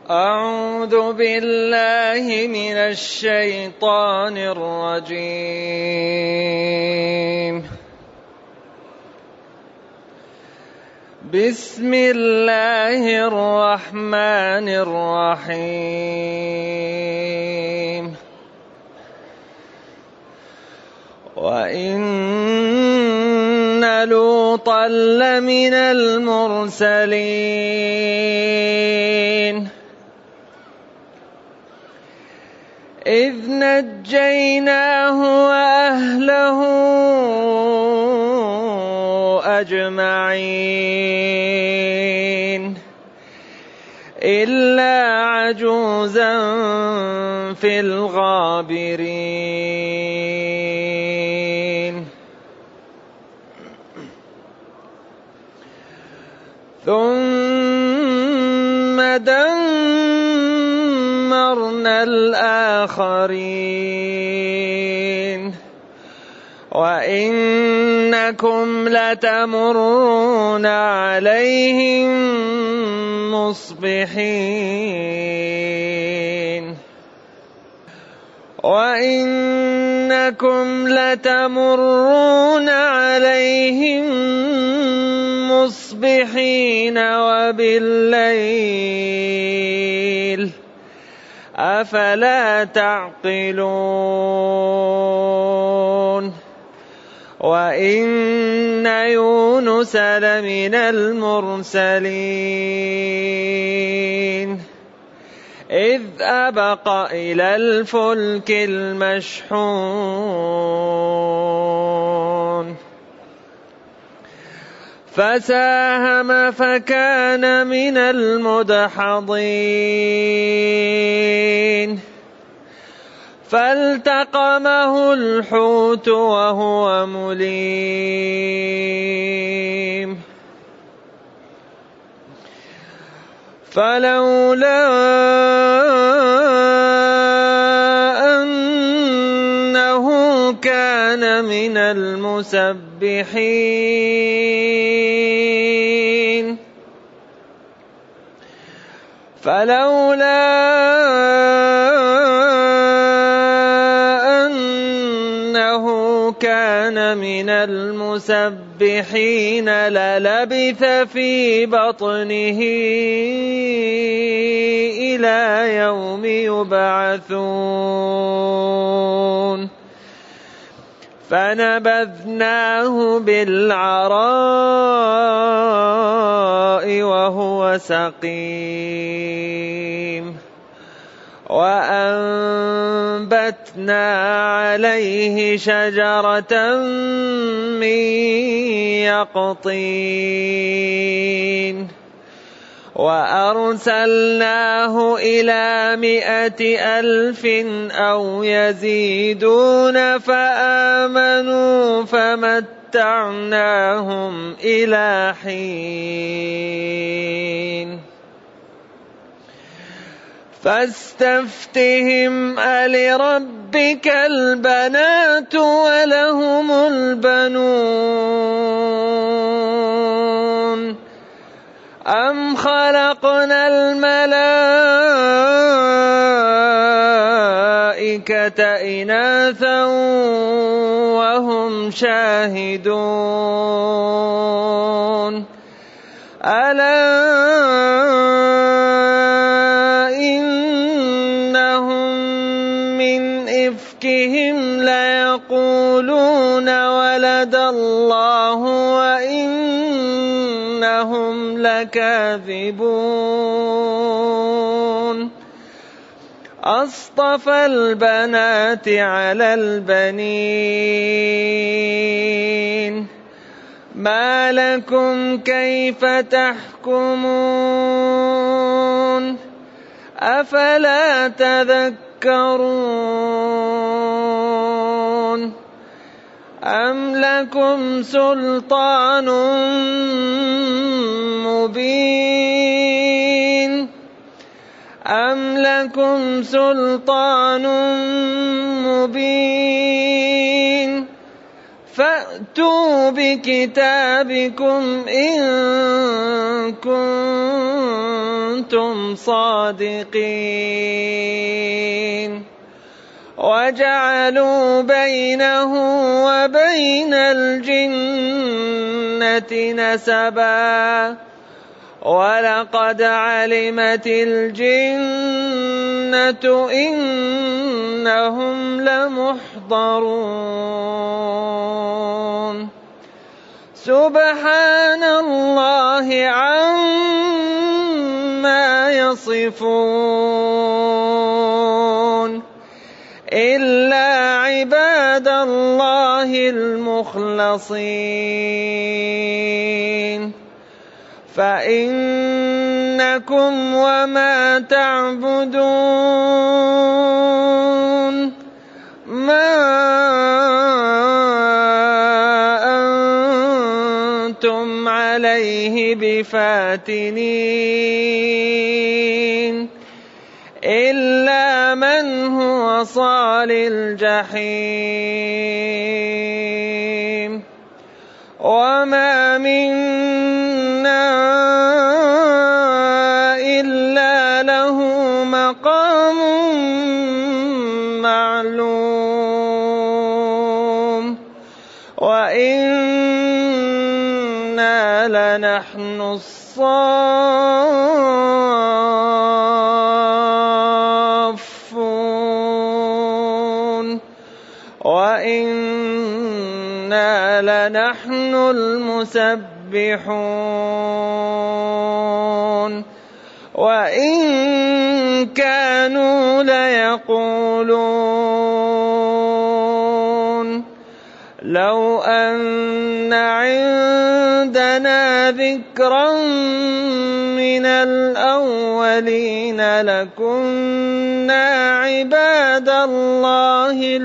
أعوذ بالله من الشيطان الرجيم. بسم الله الرحمن الرحيم. وإن لوطا لمن المرسلين إذ نجيناه وأهله أجمعين إلا عجوزا في الغابرين ثم دمرنا الآخرين وإنكم لتمرون عليهم مصبحين وبالليل أفلا تعقلون وإن يونس لمن المرسلين إذ أبق إلى الفلك المشحون فساهم فكان من المدحضين فالتقمه الحوت وهو مليم فلولا أنه كان من المسبحين للبث في بطنه إلى يوم يبعثون فنبذناه بالعراء وهو سقيم وأنبتنا عليه شجرة من يقطين وأرسلناه إلى 100,000 أو يزيدون فآمنوا فمتعناهم إلى حين فاستفتهم ألربك البنات ولهم البنون أم خلقنا الملائكة إناثا وهم شاهدون ألا إفكهم ليقولون ولد الله وإنهم لكاذبون أصطفى البنات على البنين ما لكم كيف تحكمون أفلا تذكرون أم لكم سلطان مبين فأتوا بكتابكم إن كنتم كنتم صادقين وجعلوا بينه وبين الجنة نسبا ولقد علمت الجنة إنهم لمحضرون سبحان الله عما يصفون إلا عباد الله المخلصين فإنكم وما تعبدون ما أنتم عليه بفاتنين إلا من هو صال الجحيم وما منا إلا له مقام معلوم وإنا لنحن الصافون وإنا لنحن المسبحون وإن كانوا ليقولون لو أن عندنا ذكرا من الأولين لكنا عباد الله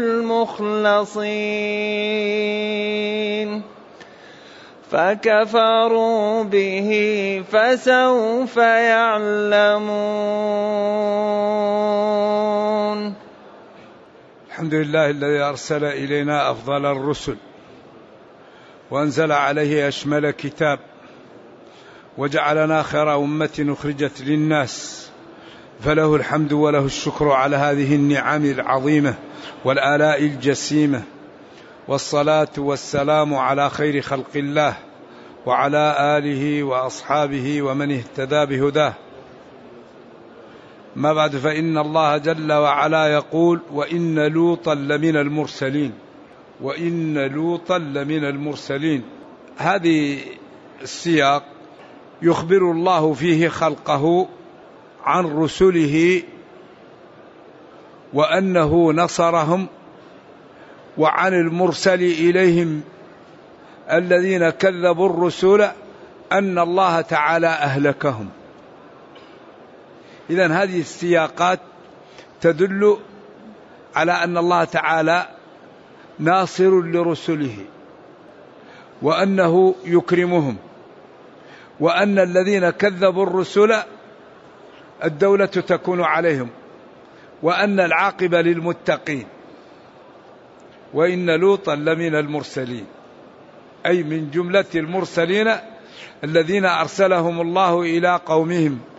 المخلصين فكفروا به فسوف يعلمون. الحمد لله الذي أرسل إلينا أفضل الرسل وأنزل عليه أشمل كتاب وجعلنا خير أمة أخرجت للناس فله الحمد وله الشكر على هذه النعم العظيمة والآلاء الجسيمة والصلاة والسلام على خير خلق الله وعلى آله وأصحابه ومن اهتدى بهداه. ما بعد فإن الله جل وعلا يقول وإن لوطا لمن المرسلين وإن لوطا لمن المرسلين. هذه السياق يخبر الله فيه خلقه عن رسله وأنه نصرهم وعن المرسل إليهم الذين كذبوا الرسل أن الله تعالى أهلكهم. إذن هذه السياقات تدل على أن الله تعالى ناصر لرسله وأنه يكرمهم وأن الذين كذبوا الرسل الدولة تكون عليهم وأن العاقبة للمتقين. وإن لوطا لمن المرسلين أي من جملة المرسلين الذين أرسلهم الله إلى قومهم